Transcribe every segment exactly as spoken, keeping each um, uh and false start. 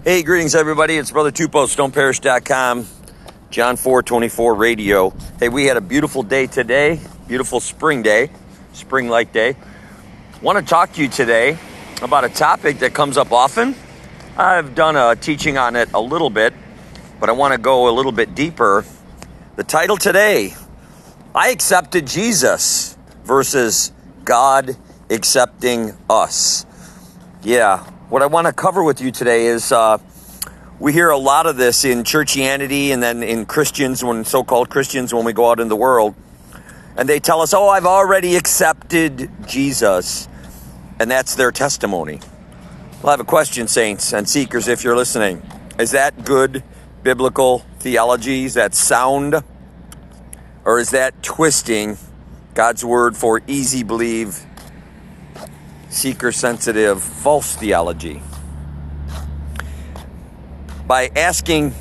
Hey, greetings, everybody. It's Brother Tupo, stone parish dot com, John four twenty-four radio. Hey, we had a beautiful day today, beautiful spring day, spring-like day. Want to talk to you today about a topic that comes up often. I've done a teaching on it a little bit, but I want to go a little bit deeper. The title today, I accepted Jesus versus God accepting us. Yeah. What I want to cover with you today is uh, we hear a lot of this in churchianity and then in Christians, when so-called Christians, when we go out in the world. And they tell us, oh, I've already accepted Jesus. And that's their testimony. Well, I have a question, saints and seekers, if you're listening. Is that good biblical theology? Is that sound? Or is that twisting God's word for easy believe, seeker-sensitive, false theology? By asking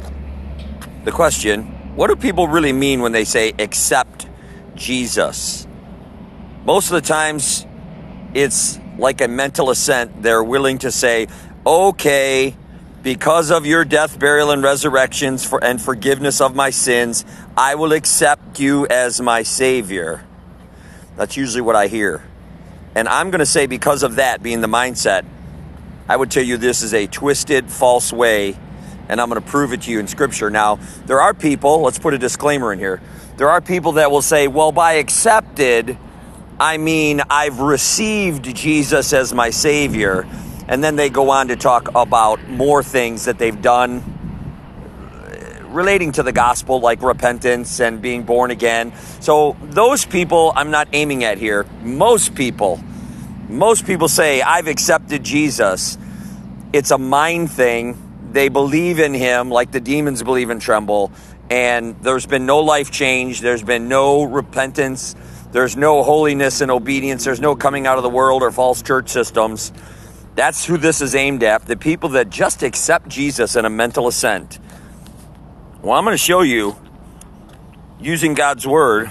the question, what do people really mean when they say accept Jesus? Most of the times, it's like a mental assent. They're willing to say, okay, because of your death, burial, and resurrections for, and forgiveness of my sins, I will accept you as my Savior. That's usually what I hear. And I'm going to say, because of that being the mindset, I would tell you this is a twisted, false way, and I'm going to prove it to you in Scripture. Now, there are people, let's put a disclaimer in here. There are people that will say, well, by accepted, I mean I've received Jesus as my Savior. And then they go on to talk about more things that they've done relating to the gospel, like repentance and being born again. So those people I'm not aiming at here. Most people, most people say, I've accepted Jesus. It's a mind thing. They believe in him like the demons believe and tremble. And there's been no life change. There's been no repentance. There's no holiness and obedience. There's no coming out of the world or false church systems. That's who this is aimed at. The people that just accept Jesus in a mental assent. Well, I'm going to show you, using God's word,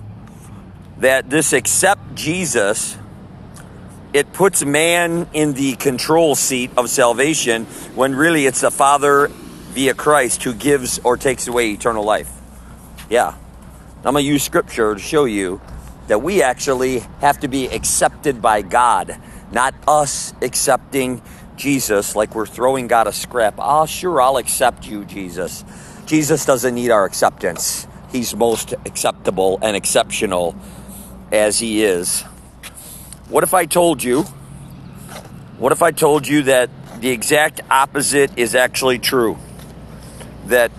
that this accept Jesus, it puts man in the control seat of salvation when really it's the Father via Christ who gives or takes away eternal life. Yeah. I'm going to use Scripture to show you that we actually have to be accepted by God, not us accepting Jesus like we're throwing God a scrap. Oh, sure, I'll accept you, Jesus. Jesus doesn't need our acceptance. He's most acceptable and exceptional as he is. What if I told you, what if I told you that the exact opposite is actually true? That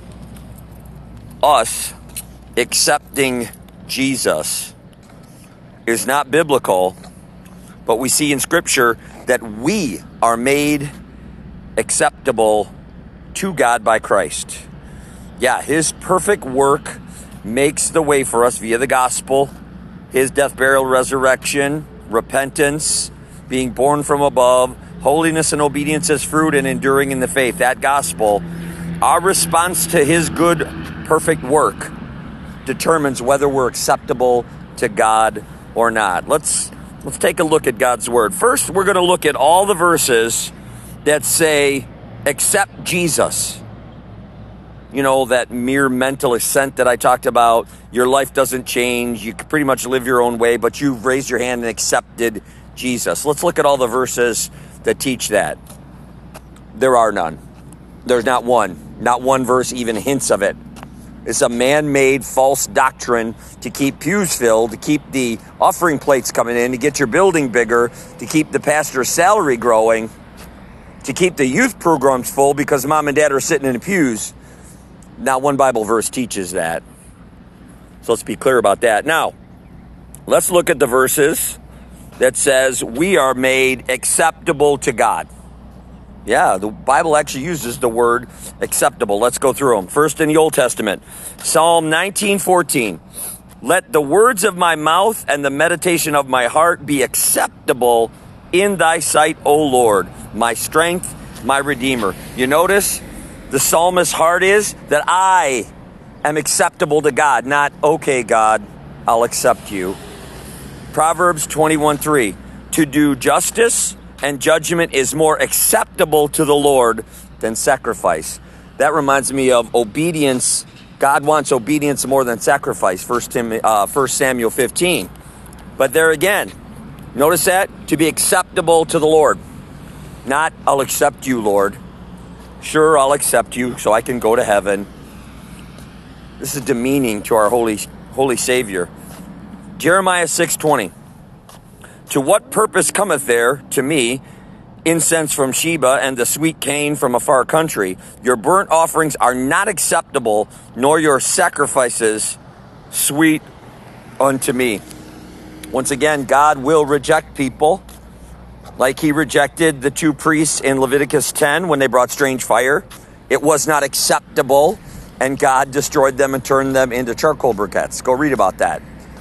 us accepting Jesus is not biblical, but we see in Scripture that we are made acceptable to God by Christ. Yeah, his perfect work makes the way for us via the gospel, his death, burial, resurrection, repentance, being born from above, holiness and obedience as fruit, and enduring in the faith. That gospel, our response to his good, perfect work determines whether we're acceptable to God or not. Let's let's take a look at God's word. First, we're going to look at all the verses that say, accept Jesus. You know, that mere mental assent that I talked about. Your life doesn't change. You can pretty much live your own way, but you've raised your hand and accepted Jesus. Let's look at all the verses that teach that. There are none. There's not one. Not one verse even hints of it. It's a man-made false doctrine to keep pews filled, to keep the offering plates coming in, to get your building bigger, to keep the pastor's salary growing, to keep the youth programs full because mom and dad are sitting in the pews. Not one Bible verse teaches that. So let's be clear about that. Now, let's look at the verses that says we are made acceptable to God. Yeah, the Bible actually uses the word acceptable. Let's go through them. First in the Old Testament, Psalm nineteen fourteen. Let the words of my mouth and the meditation of my heart be acceptable in thy sight, O Lord, my strength, my Redeemer. You notice the psalmist's heart is that I am acceptable to God, not, okay, God, I'll accept you. Proverbs twenty-one three. To do justice and judgment is more acceptable to the Lord than sacrifice. That reminds me of obedience. God wants obedience more than sacrifice, First Samuel fifteen. But there again, notice that? To be acceptable to the Lord. Not, I'll accept you, Lord. Sure, I'll accept you so I can go to heaven. This is demeaning to our holy, holy Savior. Jeremiah six twenty. To what purpose cometh there to me incense from Sheba and the sweet cane from a far country? Your burnt offerings are not acceptable, nor your sacrifices sweet unto me. Once again, God will reject people like he rejected the two priests in Leviticus ten when they brought strange fire. It was not acceptable, and God destroyed them and turned them into charcoal briquettes. Go read about that.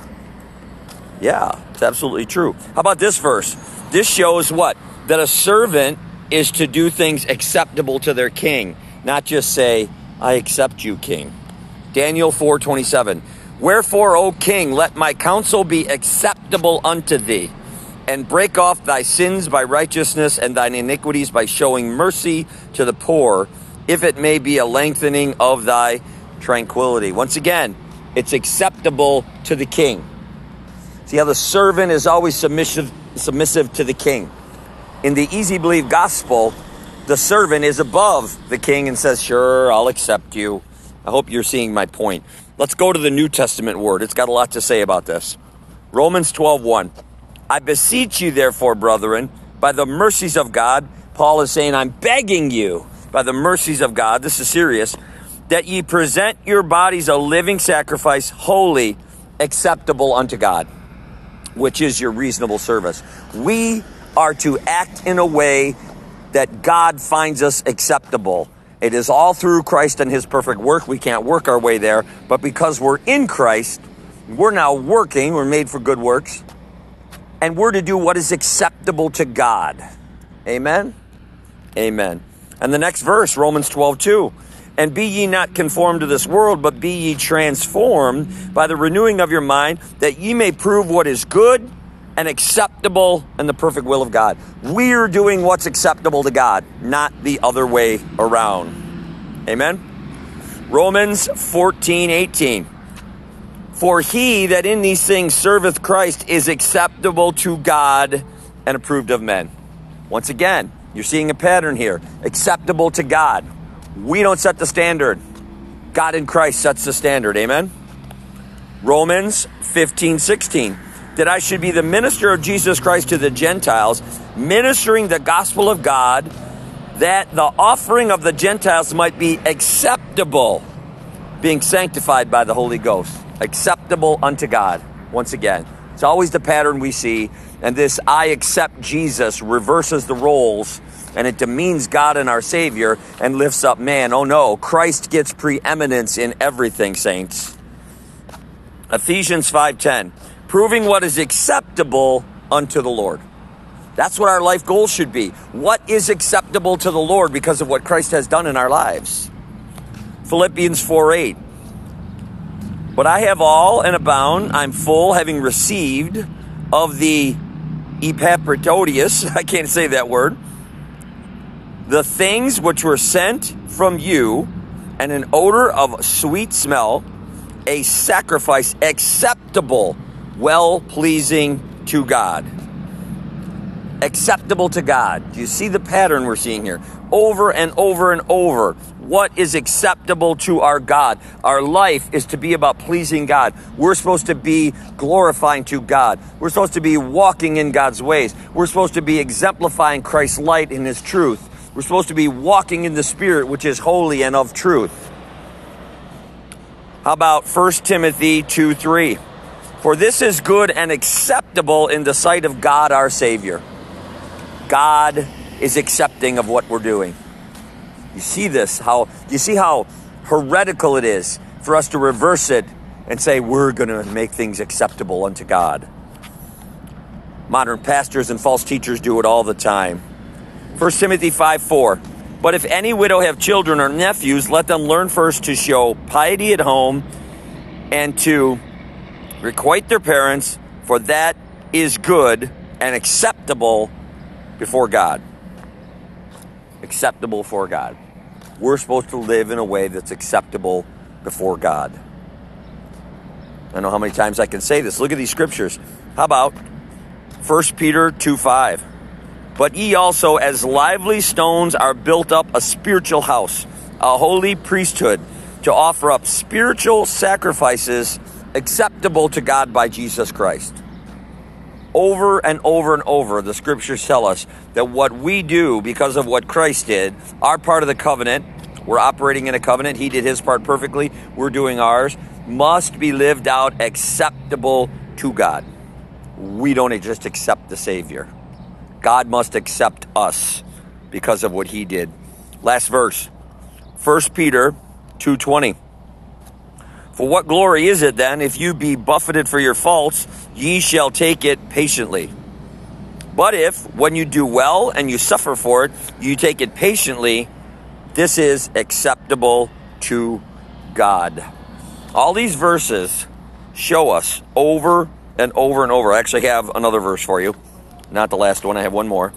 Yeah, it's absolutely true. How about this verse? This shows what? That a servant is to do things acceptable to their king, not just say, I accept you, king. Daniel four twenty-seven. Wherefore, O king, let my counsel be acceptable unto thee, and break off thy sins by righteousness and thine iniquities by showing mercy to the poor, if it may be a lengthening of thy tranquility. Once again, it's acceptable to the king. See how the servant is always submissive, submissive to the king. In the easy believe gospel, the servant is above the king and says, sure, I'll accept you. I hope you're seeing my point. Let's go to the New Testament word. It's got a lot to say about this. Romans twelve one. I beseech you, therefore, brethren, by the mercies of God. Paul is saying, I'm begging you, by the mercies of God, this is serious, that ye present your bodies a living sacrifice, holy, acceptable unto God, which is your reasonable service. We are to act in a way that God finds us acceptable. It is all through Christ and his perfect work. We can't work our way there, but because we're in Christ, we're now working, we're made for good works, and we're to do what is acceptable to God. Amen? Amen. And the next verse, Romans twelve two. And be ye not conformed to this world, but be ye transformed by the renewing of your mind, that ye may prove what is good and acceptable and the perfect will of God. We're doing what's acceptable to God, not the other way around. Amen? Romans fourteen eighteen. For he that in these things serveth Christ is acceptable to God and approved of men. Once again, you're seeing a pattern here. Acceptable to God. We don't set the standard. God in Christ sets the standard. Amen? Romans fifteen sixteen. That I should be the minister of Jesus Christ to the Gentiles, ministering the gospel of God, that the offering of the Gentiles might be acceptable, being sanctified by the Holy Ghost. Acceptable unto God. Once again, it's always the pattern we see. And this I accept Jesus reverses the roles, and it demeans God and our Savior and lifts up man. Oh no, Christ gets preeminence in everything, saints. Ephesians five ten. Proving what is acceptable unto the Lord. That's what our life goal should be. What is acceptable to the Lord because of what Christ has done in our lives? Philippians four eight. But I have all and abound. I'm full, having received of the Epaphroditus, I can't say that word, the things which were sent from you, and an odor of sweet smell, a sacrifice acceptable, well-pleasing to God. Acceptable to God. Do you see the pattern we're seeing here? Over and over and over. What is acceptable to our God? Our life is to be about pleasing God. We're supposed to be glorifying to God. We're supposed to be walking in God's ways. We're supposed to be exemplifying Christ's light in his truth. We're supposed to be walking in the Spirit, which is holy and of truth. How about First Timothy two three? For this is good and acceptable in the sight of God our Savior. God is accepting of what we're doing. You see this, how you see how heretical it is for us to reverse it and say we're going to make things acceptable unto God. Modern pastors and false teachers do it all the time. First Timothy five four. But if any widow have children or nephews, let them learn first to show piety at home and to requite their parents, for that is good and acceptable before God. Acceptable before God. We're supposed to live in a way that's acceptable before God. I don't know how many times I can say this. Look at these scriptures. How about First Peter two five? But ye also as lively stones are built up a spiritual house, a holy priesthood, to offer up spiritual sacrifices acceptable to God by Jesus Christ. Over and over and over, the scriptures tell us that what we do because of what Christ did, our part of the covenant, we're operating in a covenant, he did his part perfectly, we're doing ours, must be lived out acceptable to God. We don't just accept the Savior. God must accept us because of what he did. Last verse, First Peter two twenty. For what glory is it then, if you be buffeted for your faults, ye shall take it patiently? But if, when you do well and you suffer for it, you take it patiently, this is acceptable to God. All these verses show us over and over and over. I actually have another verse for you. Not the last one, I have one more.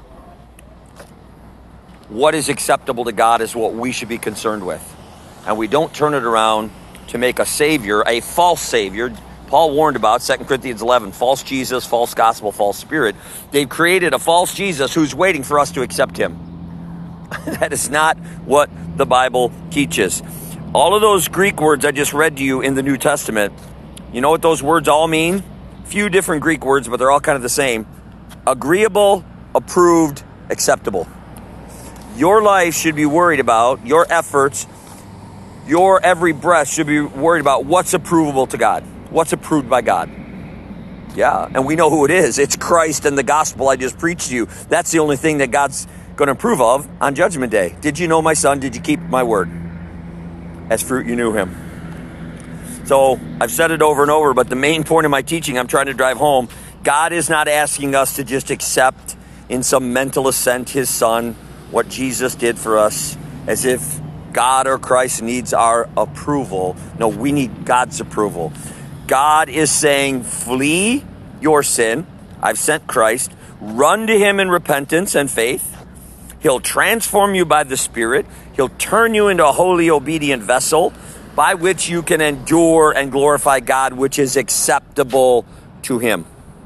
What is acceptable to God is what we should be concerned with. And we don't turn it around to make a savior, a false savior. Paul warned about Second Corinthians eleven, false Jesus, false gospel, false spirit. They've created a false Jesus who's waiting for us to accept him. That is not what the Bible teaches. All of those Greek words I just read to you in the New Testament, you know what those words all mean? Few different Greek words, but they're all kind of the same. Agreeable, approved, acceptable. Your life should be worried about, your efforts, your every breath should be worried about what's approvable to God. What's approved by God. Yeah, and we know who it is. It's Christ and the gospel I just preached to you. That's the only thing that God's going to approve of on Judgment Day. Did you know my son? Did you keep my word? As fruit you knew him. So I've said it over and over, but the main point of my teaching I'm trying to drive home, God is not asking us to just accept in some mental assent his son, what Jesus did for us, as if God or Christ needs our approval. No, we need God's approval. God is saying, flee your sin. I've sent Christ. Run to him in repentance and faith. He'll transform you by the Spirit. He'll turn you into a holy, obedient vessel by which you can endure and glorify God, which is acceptable to him.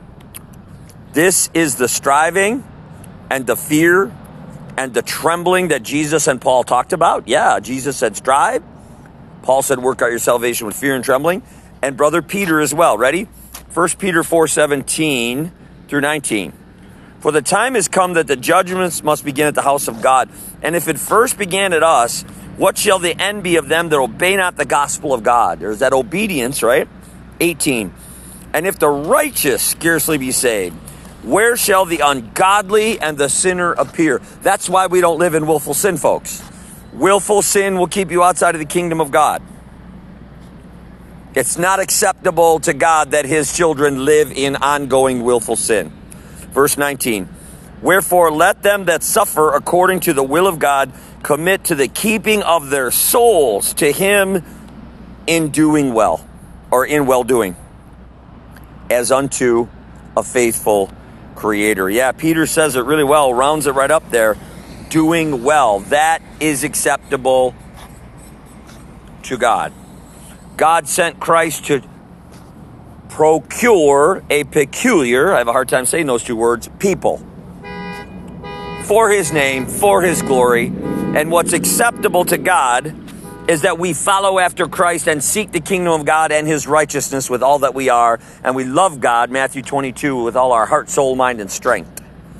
This is the striving and the fear and the trembling that Jesus and Paul talked about. Yeah, Jesus said strive. Paul said work out your salvation with fear and trembling. And brother Peter as well. Ready? First Peter four seventeen through nineteen. For the time is come that the judgments must begin at the house of God. And if it first began at us, what shall the end be of them that obey not the gospel of God? There's that obedience, right? eighteen. And if the righteous scarcely be saved, where shall the ungodly and the sinner appear? That's why we don't live in willful sin, folks. Willful sin will keep you outside of the kingdom of God. It's not acceptable to God that his children live in ongoing willful sin. Verse nineteen. Wherefore let them that suffer according to the will of God commit to the keeping of their souls to him in doing well, or in well-doing, as unto a faithful Creator. Yeah, Peter says it really well, rounds it right up there. Doing well. That is acceptable to God. God sent Christ to procure a peculiar, I have a hard time saying those two words, people. For his name, for his glory. And what's acceptable to God is that we follow after Christ and seek the kingdom of God and his righteousness with all that we are. And we love God, Matthew twenty-two, with all our heart, soul, mind, and strength.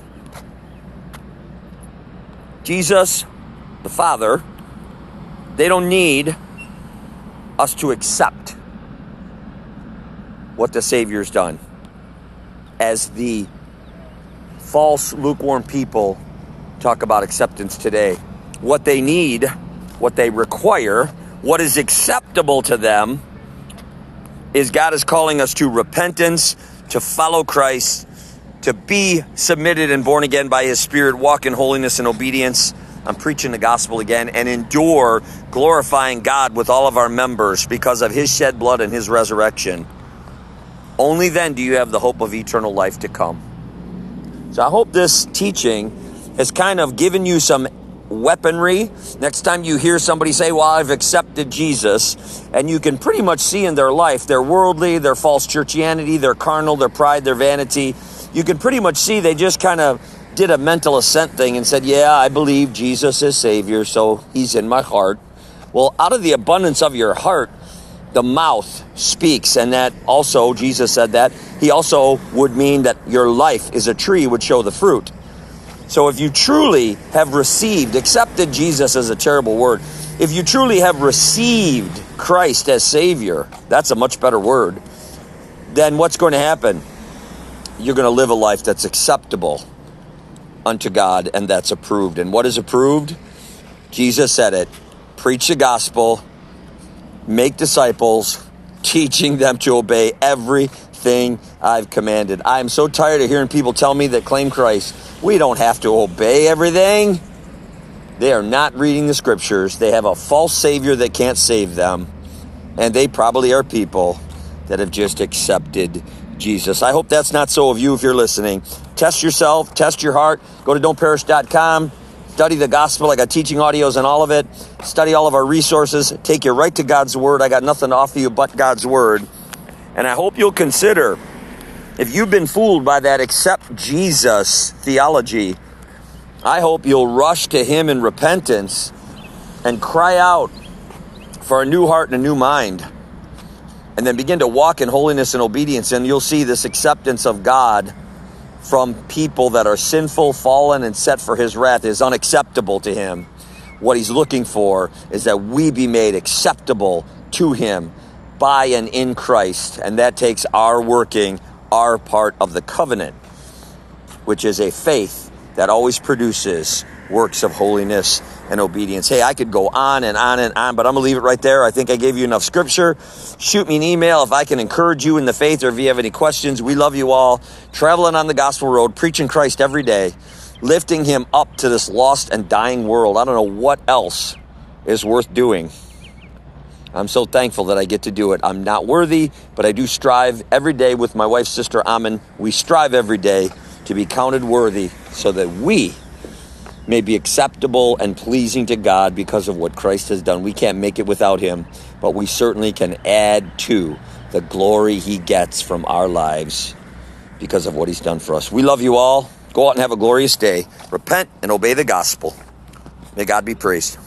Jesus, the Father, they don't need us to accept what the Savior's done. As the false, lukewarm people talk about acceptance today, what they need, what they require, what is acceptable to them is God is calling us to repentance, to follow Christ, to be submitted and born again by his Spirit, walk in holiness and obedience. I'm preaching the gospel again, and endure glorifying God with all of our members because of his shed blood and his resurrection. Only then do you have the hope of eternal life to come. So I hope this teaching has kind of given you some weaponry. Next time you hear somebody say, well, I've accepted Jesus, and you can pretty much see in their life, their worldly, their false churchianity, their carnal, their pride, their vanity, you can pretty much see they just kind of did a mental assent thing and said, yeah, I believe Jesus is Savior, so he's in my heart. Well, out of the abundance of your heart, the mouth speaks, and that also, Jesus said that, he also would mean that your life is a tree would show the fruit. So if you truly have received, accepted Jesus is a terrible word. If you truly have received Christ as Savior, that's a much better word, then what's going to happen? You're going to live a life that's acceptable unto God, and that's approved. And what is approved? Jesus said it. Preach the gospel, make disciples, teaching them to obey everything I've commanded. I'm so tired of hearing people tell me that claim Christ, we don't have to obey everything. They are not reading the scriptures. They have a false Savior that can't save them. And they probably are people that have just accepted Jesus. I hope that's not so of you if you're listening. Test yourself, test your heart. Go to don't perish dot com. Study the gospel. I got teaching audios and all of it. Study all of our resources. Take you right to God's word. I got nothing to offer you but God's word. And I hope you'll consider, if you've been fooled by that accept Jesus theology, I hope you'll rush to him in repentance and cry out for a new heart and a new mind. And then begin to walk in holiness and obedience. And you'll see this acceptance of God from people that are sinful, fallen, and set for his wrath is unacceptable to him. What he's looking for is that we be made acceptable to him by and in Christ. And that takes our working our part of the covenant, which is a faith that always produces works of holiness and obedience. Hey, I could go on and on and on, but I'm going to leave it right there. I think I gave you enough scripture. Shoot me an email if I can encourage you in the faith, or if you have any questions. We love you all. Traveling on the gospel road, preaching Christ every day, lifting him up to this lost and dying world. I don't know what else is worth doing. I'm so thankful that I get to do it. I'm not worthy, but I do strive every day with my wife's sister, Amin. We strive every day to be counted worthy so that we may be acceptable and pleasing to God because of what Christ has done. We can't make it without him, but we certainly can add to the glory he gets from our lives because of what he's done for us. We love you all. Go out and have a glorious day. Repent and obey the gospel. May God be praised.